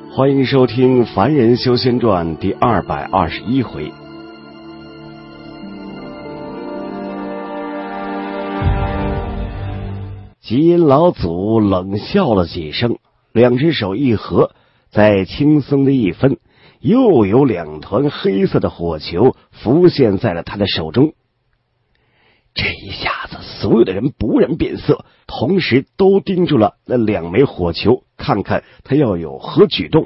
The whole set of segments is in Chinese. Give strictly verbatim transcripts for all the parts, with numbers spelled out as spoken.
欢迎收听《凡人修仙传》第二百二十一回。吉阴老祖冷笑了几声，两只手一合，再轻松的一分，又有两团黑色的火球浮现在了他的手中。这一下子，所有的人不忍变色，同时都盯住了那两枚火球，看看他要有何举动。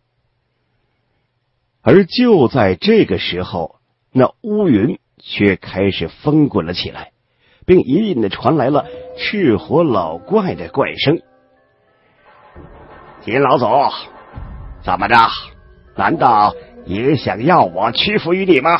而就在这个时候，那乌云却开始翻滚了起来，并隐隐的传来了赤火老怪的怪声。金老祖，怎么着？难道也想要我屈服于你吗？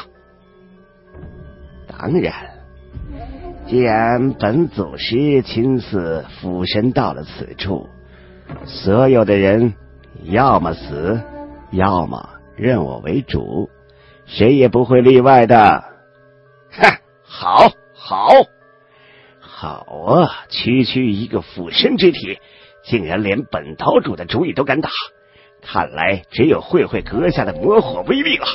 当然，既然本祖师亲自附身到了此处，所有的人要么死，要么认我为主，谁也不会例外的。哼，好，好，好啊！区区一个附身之体，竟然连本岛主的主意都敢打，看来只有会会阁下的魔火威力了。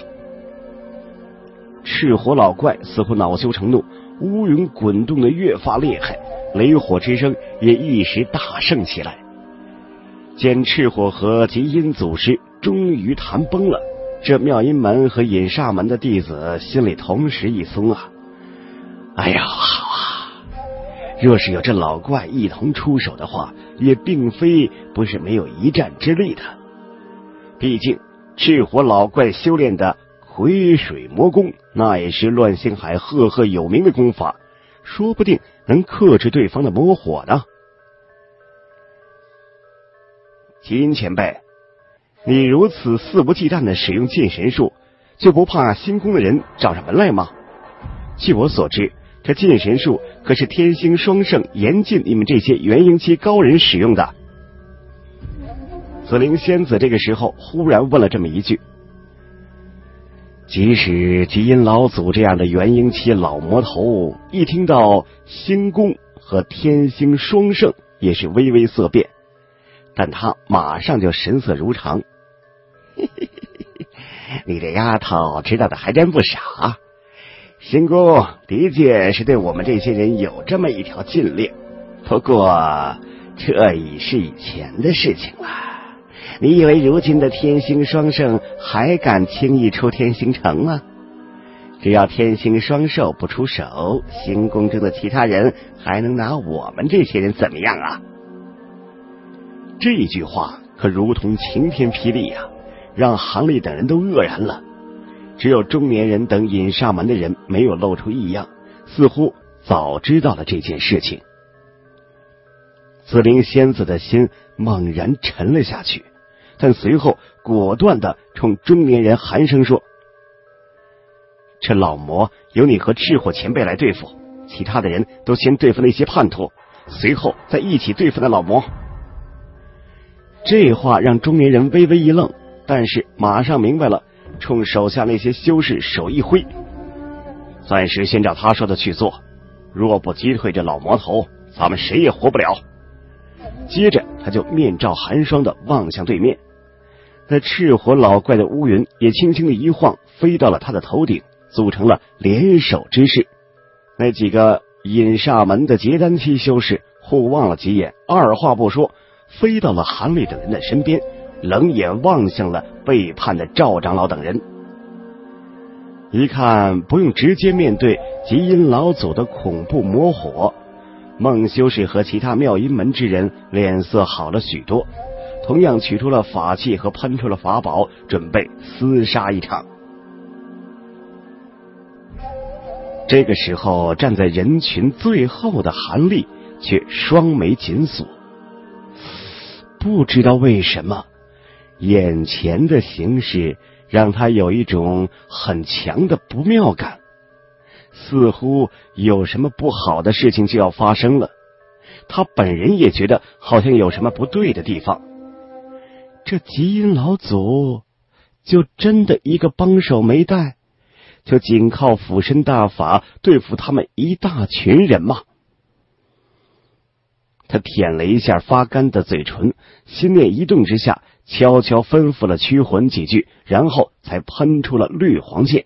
赤火老怪似乎恼羞成怒，乌云滚动的越发厉害，雷火之声也一时大盛起来。见赤火和极阴祖师终于谈崩了，这妙音门和隐煞门的弟子心里同时一松啊！哎呀，好啊！若是有这老怪一同出手的话，也并非不是没有一战之力的。毕竟赤火老怪修炼的癸水魔功，那也是乱星海赫赫有名的功法，说不定能克制对方的魔火呢。金前辈，你如此肆无忌惮的使用禁神术，就不怕星宫的人找上门来吗？据我所知，这禁神术可是天星双圣严禁你们这些元婴期高人使用的。紫灵仙子这个时候忽然问了这么一句。即使极阴老祖这样的元婴期老魔头，一听到星宫和天星双圣，也是微微色变，但他马上就神色如常。你这丫头知道的还真不少，星宫的确是对我们这些人有这么一条禁令，不过这已是以前的事情了。你以为如今的天星双圣还敢轻易出天星城吗？只要天星双兽不出手，星宫中的其他人还能拿我们这些人怎么样啊？这句话可如同晴天霹雳啊，让韩立等人都愕然了。只有中年人等隐煞门的人没有露出异样，似乎早知道了这件事情。紫灵仙子的心猛然沉了下去，但随后果断地冲中年人寒声说：这老魔由你和赤火前辈来对付，其他的人都先对付那些叛徒，随后再一起对付那老魔。这话让中年人微微一愣，但是马上明白了，冲手下那些修士手一挥：暂时先照他说的去做，若不击退这老魔头，咱们谁也活不了。接着他就面罩寒霜的望向对面，那赤火老怪的乌云也轻轻的一晃，飞到了他的头顶，组成了联手之势。那几个隐煞门的结丹期修士互望了几眼，二话不说，飞到了韩立等人的身边，冷眼望向了背叛的赵长老等人。一看不用直接面对极阴老祖的恐怖魔火，孟修士和其他妙阴门之人脸色好了许多，同样取出了法器和喷出了法宝，准备厮杀一场。这个时候，站在人群最后的韩立却双眉紧锁，不知道为什么，眼前的形势让他有一种很强的不妙感，似乎有什么不好的事情就要发生了。他本人也觉得好像有什么不对的地方。这极阴老祖就真的一个帮手没带，就仅靠附身大法对付他们一大群人吗？ 他舔了一下发干的嘴唇，心念一动之下，悄悄吩咐了驱魂几句，然后才喷出了绿黄剑。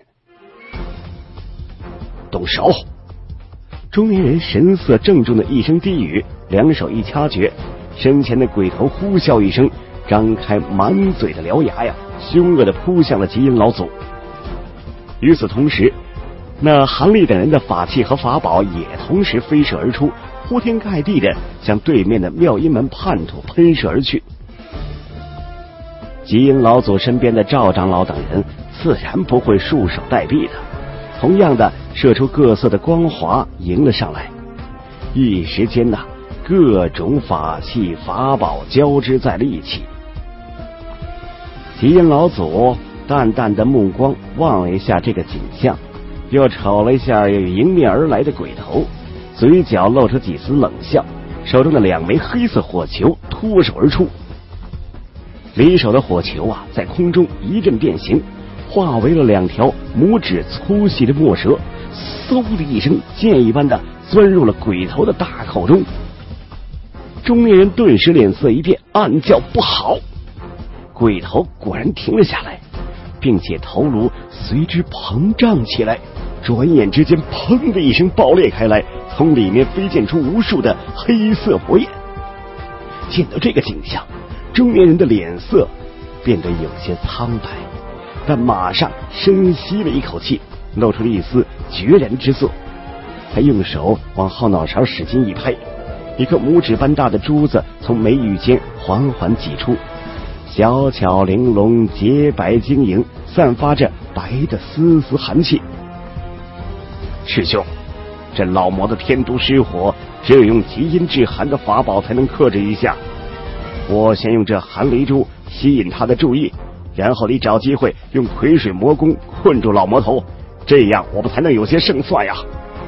动手！中年人神色郑重的一声低语，两手一掐诀，身前的鬼头呼啸一声，张开满嘴的獠牙呀，凶恶的扑向了极阴老祖。与此同时，那韩立等人的法器和法宝也同时飞射而出，铺天盖地的向对面的妙音门叛徒喷射而去。极阴老祖身边的赵长老等人自然不会束手待毙的，同样的射出各色的光华迎了上来。一时间呐、啊，各种法器法宝交织在了一起。极阴老祖淡淡的目光望了一下这个景象，又瞅了一下迎面而来的鬼头，嘴角露出几丝冷笑，手中的两枚黑色火球脱手而出。离手的火球啊，在空中一阵变形，化为了两条拇指粗细的墨蛇，嗖的一声，箭一般的钻入了鬼头的大口中。中年人顿时脸色一变，暗叫不好。鬼头果然停了下来，并且头颅随之膨胀起来，转眼之间砰的一声爆裂开来，从里面飞溅出无数的黑色火焰。见到这个景象，中年人的脸色变得有些苍白，但马上深吸了一口气，露出了一丝决然之色。他用手往后脑勺使劲一拍，一颗拇指般大的珠子从眉宇间缓缓挤出，小巧玲珑，洁白晶莹，散发着白的丝丝寒气。师兄，这老魔的天毒失火，只有用极阴制寒的法宝才能克制一下。我先用这寒雷珠吸引他的注意，然后你找机会用癸水魔功困住老魔头，这样我们才能有些胜算呀。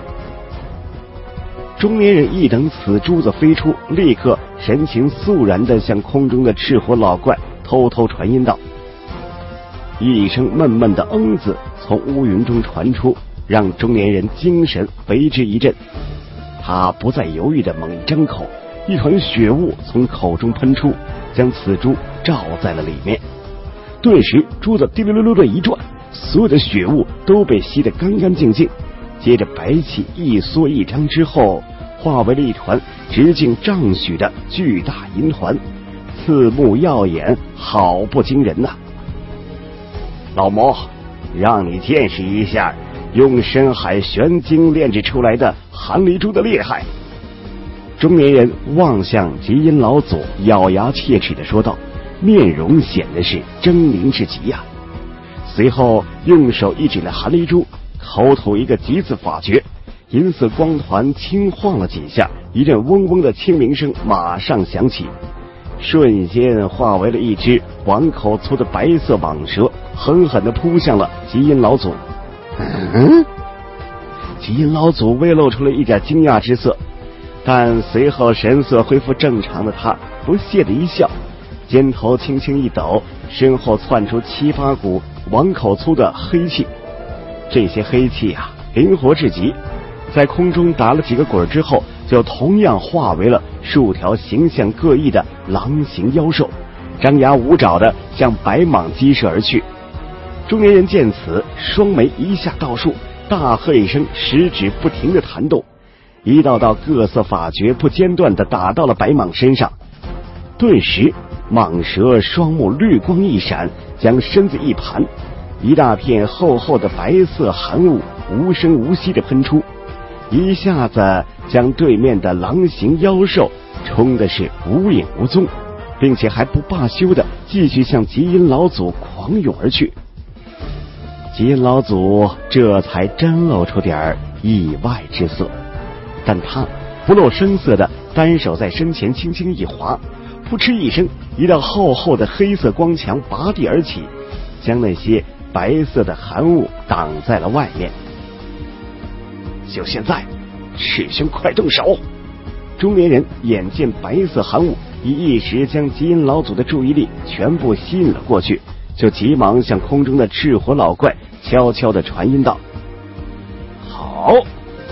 中年人一等此珠子飞出，立刻神情肃然地向空中的赤火老怪偷偷传音道。一声闷闷的嗯字从乌云中传出，让中年人精神为之一振。他不再犹豫地猛一张口，一团血雾从口中喷出，将此珠罩在了里面。顿时珠子滴溜溜溜的一转，所有的血雾都被吸得干干净净，接着白气一缩一张之后，化为了一团直径丈许的巨大银团，刺目耀眼，好不惊人呐、啊！老魔，让你见识一下用深海玄晶炼制出来的寒雷珠的厉害。中年人望向极阴老祖，咬牙切齿地说道，面容显得是狰狞至极呀、啊。随后用手一指那寒雷珠，口吐一个极字法诀，银色光团轻晃了几下，一阵嗡嗡的清鸣声马上响起，瞬间化为了一只碗口粗的白色蟒蛇，狠狠地扑向了极阴老祖。嗯，极阴老祖微露出了一点惊讶之色，但随后神色恢复正常的他不屑的一笑，肩头轻轻一抖，身后窜出七八股碗口粗的黑气。这些黑气啊，灵活至极，在空中打了几个滚之后，就同样化为了数条形象各异的狼形妖兽，张牙舞爪的向白蟒激射而去。中年人见此，双眉一下倒竖，大喝一声，食指不停的弹动，一道道各色法诀不间断的打到了白蟒身上。顿时蟒蛇双目绿光一闪，将身子一盘，一大片厚厚的白色寒雾无声无息的喷出，一下子将对面的狼形妖兽冲的是无影无踪，并且还不罢休的继续向极阴老祖狂涌而去。极阴老祖这才真露出点意外之色，但他不露声色的单手在身前轻轻一划，扑哧一声，一道厚厚的黑色光墙拔地而起，将那些白色的寒雾挡在了外面。就现在，师兄快动手！中年人眼见白色寒雾已一时将极阴老祖的注意力全部吸引了过去，就急忙向空中的赤火老怪悄悄地传音道：好，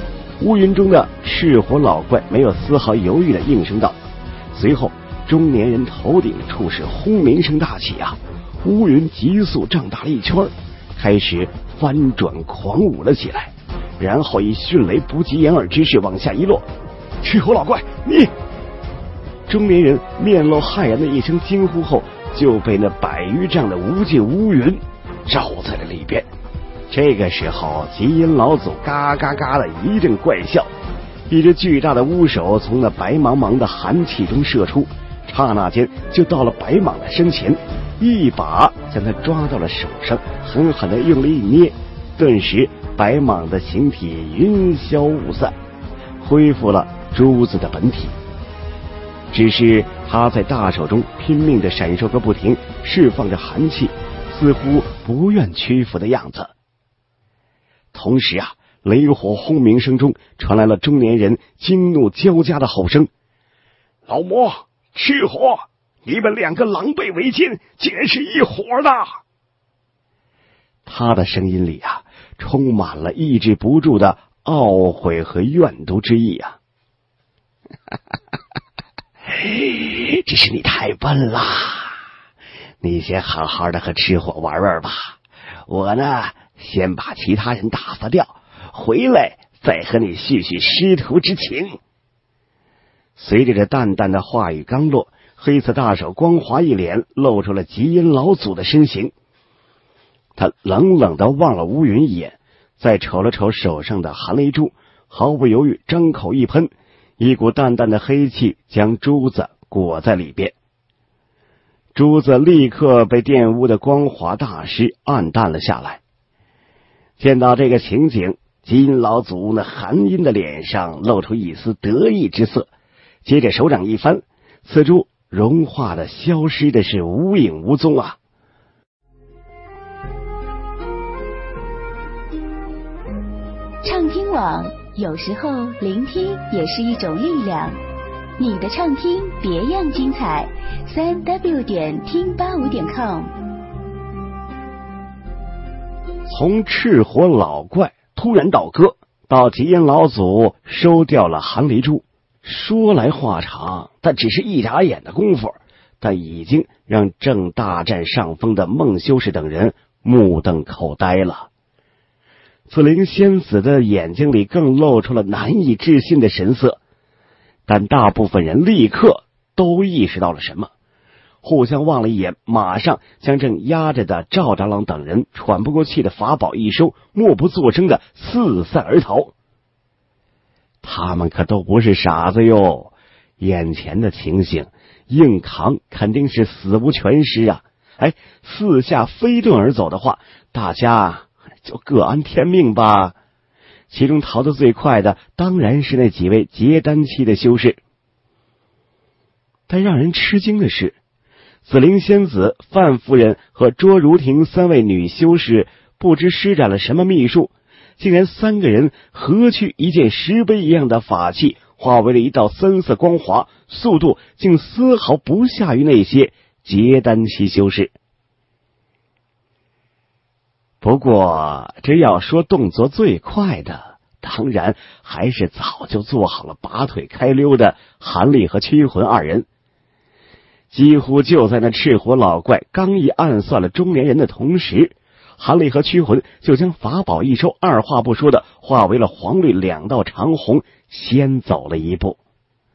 乌云中的赤火老怪没有丝毫犹豫的应声道。随后中年人头顶处是轰鸣声大起啊，乌云急速胀大了一圈，开始翻转狂舞了起来，然后以迅雷不及掩耳之势往下一落。赤火老怪，你！中年人面露骇然的一声惊呼后，就被那百余丈的无尽乌云罩在了里边。这个时候，极阴老祖嘎嘎嘎的一阵怪笑，一只巨大的乌手从那白茫茫的寒气中射出，刹那间就到了白蟒的身前，一把将他抓到了手上，狠狠的用力一捏，顿时白蟒的形体云消雾散，恢复了珠子的本体。只是他在大手中拼命的闪烁个不停，释放着寒气，似乎不愿屈服的样子。同时啊，雷火轰鸣声中传来了中年人惊怒交加的吼声：“老魔，赤火，你们两个狼狈为奸，竟然是一伙的！”他的声音里啊，充满了抑制不住的懊悔和怨毒之意啊！只是你太笨啦，你先好好的和赤火玩玩吧，我呢，先把其他人打发掉，回来再和你叙叙师徒之情。随着这淡淡的话语刚落，黑色大手光滑一脸，露出了极阴老祖的身形。他冷冷地望了乌云一眼，再瞅了瞅手上的寒雷珠，毫不犹豫张口一喷，一股淡淡的黑气将珠子裹在里边。珠子立刻被玷污的光滑大师暗淡了下来。见到这个情景，极阴老祖那寒阴的脸上露出一丝得意之色，接着手掌一翻，此珠融化的消失的是无影无踪啊！ 畅听网，有时候聆听也是一种力量。你的畅听别样精彩，三 w 点听八五点 com。 从赤火老怪突然倒戈，到极阴老祖收掉了寒雷珠，说来话长，但只是一眨眼的功夫，但已经让正大占上风的孟修士等人目瞪口呆了。紫灵仙子的眼睛里更露出了难以置信的神色，但大部分人立刻都意识到了什么，互相望了一眼，马上将正压着的赵长老等人喘不过气的法宝一收，默不作声的四散而逃。他们可都不是傻子哟，眼前的情形硬扛肯定是死无全尸啊！哎，四下飞遁而走的话，大家就各安天命吧。其中逃得最快的当然是那几位结丹期的修士。但让人吃惊的是，紫灵仙子、范夫人和卓如婷三位女修士不知施展了什么秘术，竟然三个人合去一件石碑一样的法器，化为了一道三色光华，速度竟丝毫不下于那些结丹期修士。不过这要说动作最快的，当然还是早就做好了拔腿开溜的韩立和驱魂二人。几乎就在那赤火老怪刚一暗算了中年人的同时，韩立和驱魂就将法宝一收，二话不说的化为了黄绿两道长虹，先走了一步。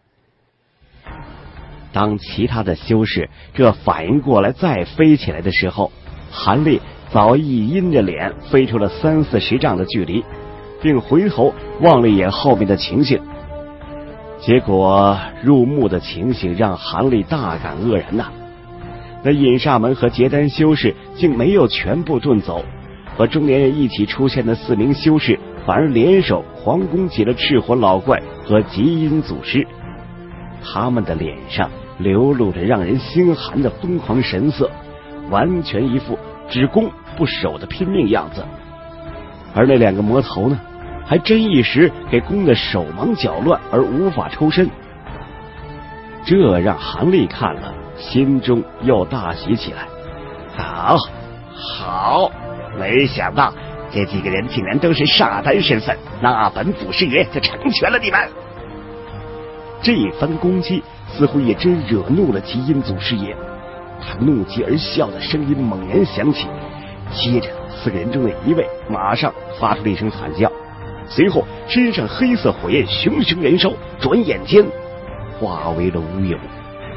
当其他的修士这反应过来再飞起来的时候，韩立早已阴着脸飞出了三四十丈的距离，并回头望了一眼后面的情形。结果入目的情形让韩立大感愕然呐、啊！那隐煞门和结丹修士竟没有全部遁走，和中年人一起出现的四名修士反而联手狂攻起了赤火老怪和极阴祖师。他们的脸上流露着让人心寒的疯狂神色，完全一副只攻不守的拼命样子。而那两个魔头呢，还真一时给攻得手忙脚乱而无法抽身。这让韩立看了，心中又大喜起来。好，好，没想到这几个人竟然都是煞丹身份，那本祖师爷就成全了你们。这一番攻击似乎也真惹怒了极阴祖师爷，他怒极而笑的声音猛然响起，接着四个人中的一位马上发出了一声惨叫，随后身上黑色火焰熊熊燃烧，转眼间化为了乌有。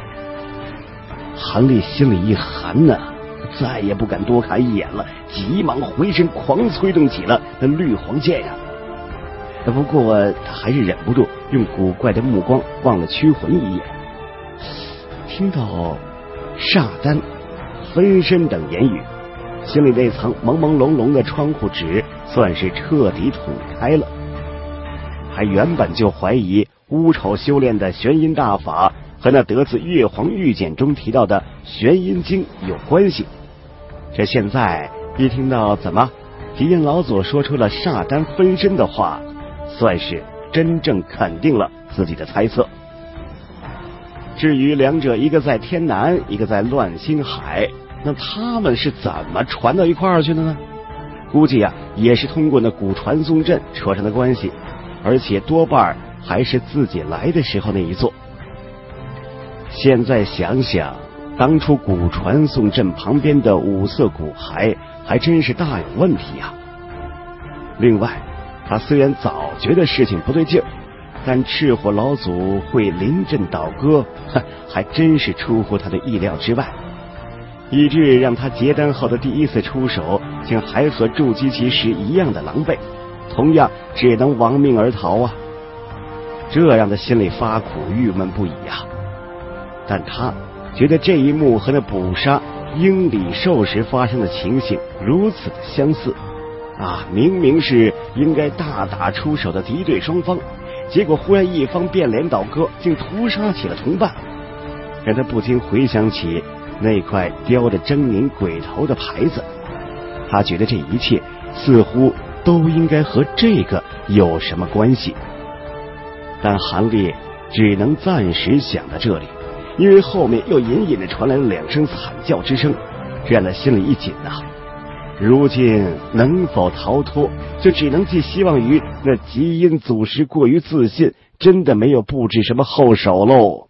韩立心里一寒呐、啊，再也不敢多看一眼了，急忙回身狂催动起了那绿黄剑呀、啊。不过他还是忍不住用古怪的目光望了驱魂一眼，听到煞丹、分身等言语，心里那层朦朦胧胧的窗户纸算是彻底捅开了。还原本就怀疑乌丑修炼的玄阴大法和那得自月皇玉简中提到的玄阴经有关系，这现在一听到怎么极阴老祖说出了煞丹分身的话，算是真正肯定了自己的猜测。至于两者一个在天南，一个在乱星海，那他们是怎么传到一块儿去的呢？估计啊也是通过那古传送阵扯上的关系，而且多半还是自己来的时候那一座。现在想想，当初古传送阵旁边的五色骨骸还真是大有问题啊。另外，他虽然早觉得事情不对劲儿，但赤火老祖会临阵倒戈，还真是出乎他的意料之外，以致让他结丹后的第一次出手，竟还和筑基期时一样的狼狈，同样只能亡命而逃啊！这让他心里发苦，郁闷不已啊。但他觉得这一幕和那捕杀鹰李兽时发生的情形如此的相似啊！明明是应该大打出手的敌对双方，结果忽然一方变脸倒戈，竟屠杀起了同伴，让他不禁回想起那块雕着狰狞鬼头的牌子。他觉得这一切似乎都应该和这个有什么关系，但韩立只能暂时想到这里，因为后面又隐隐的传来了两声惨叫之声，这让他心里一紧啊。如今能否逃脱，就只能寄希望于那极阴祖师过于自信，真的没有布置什么后手喽。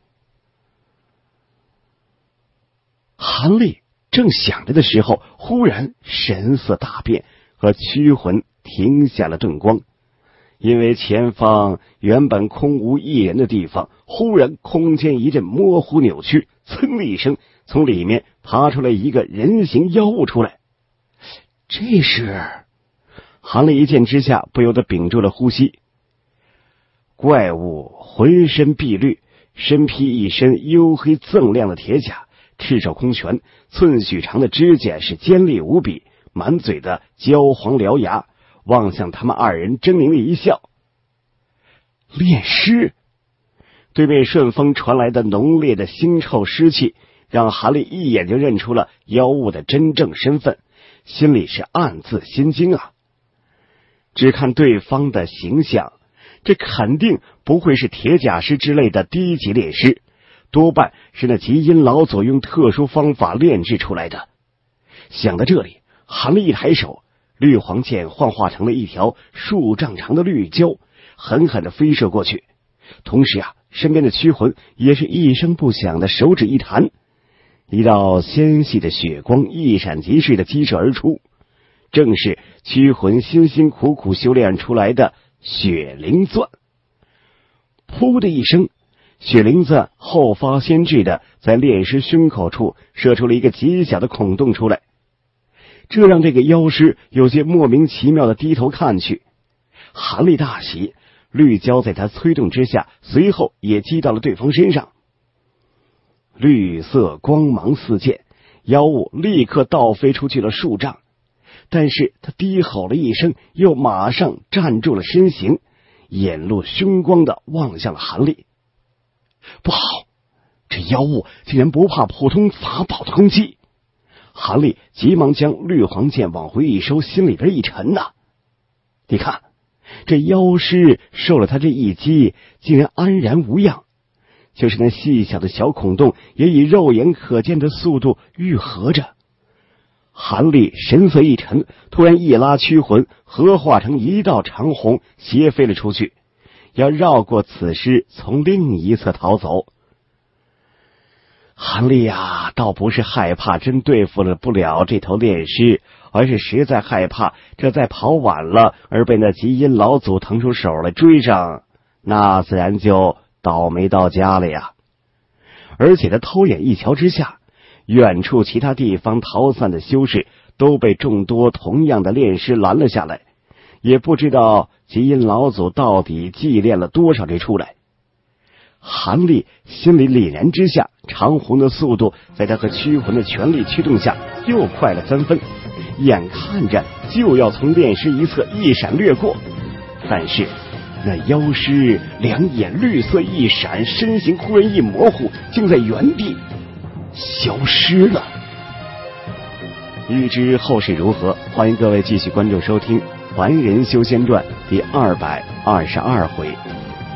韩立正想着的时候，忽然神色大变，和驱魂停下了遁光。因为前方原本空无一人的地方，忽然空间一阵模糊扭曲，噌的一声，从里面爬出来一个人形妖物出来。这是韩立一见之下不由得屏住了呼吸。怪物浑身碧绿，身披一身黝黑锃亮的铁甲，赤手空拳，寸许长的指甲是尖利无比，满嘴的焦黄獠牙，望向他们二人狰狞的一笑。炼尸！对面顺风传来的浓烈的腥臭湿气，让韩立一眼就认出了妖物的真正身份，心里是暗自心惊啊。只看对方的形象，这肯定不会是铁甲师之类的低级炼师，多半是那极阴老祖用特殊方法炼制出来的。想到这里，韩立一抬手，绿黄剑幻化成了一条数丈长的绿蛟，狠狠地飞射过去。同时啊，身边的驱魂也是一声不响的手指一弹，一道纤细的血光一闪即逝的激射而出，正是驱魂辛辛苦苦修炼出来的血灵钻。噗的一声，血灵钻后发先至的在炼尸胸口处射出了一个极小的孔洞出来，这让这个妖师有些莫名其妙的低头看去。韩立大喜，绿蛟在他催动之下，随后也击到了对方身上。绿色光芒四溅，妖物立刻倒飞出去了数丈，但是他低吼了一声，又马上站住了身形，眼露凶光的望向了韩立。不好，这妖物竟然不怕普通法宝的攻击！韩立急忙将绿黄剑往回一收，心里边一沉呐、啊。你看，这妖师受了他这一击，竟然安然无恙，就是那细小的小孔洞也以肉眼可见的速度愈合着。 韩立神色一沉，突然一拉驱魂，合化成一道长虹，斜飞了出去，要绕过此尸，从另一侧逃走。韩立啊，倒不是害怕真对付了不了这头炼尸，而是实在害怕这再跑晚了而被那极阴老祖腾出手来追上，那自然就倒霉到家了呀。而且他偷眼一瞧之下，远处其他地方逃散的修士都被众多同样的炼尸拦了下来，也不知道极阴老祖到底祭炼了多少这出来。韩立心里凛然之下，长虹的速度在他和驱魂的全力驱动下又快了三分，眼看着就要从炼尸一侧一闪掠过，但是那妖尸两眼绿色一闪，身形忽然一模糊，竟在原地消失了。欲知后事如何，欢迎各位继续关注收听《凡人修仙传》第二百二十二回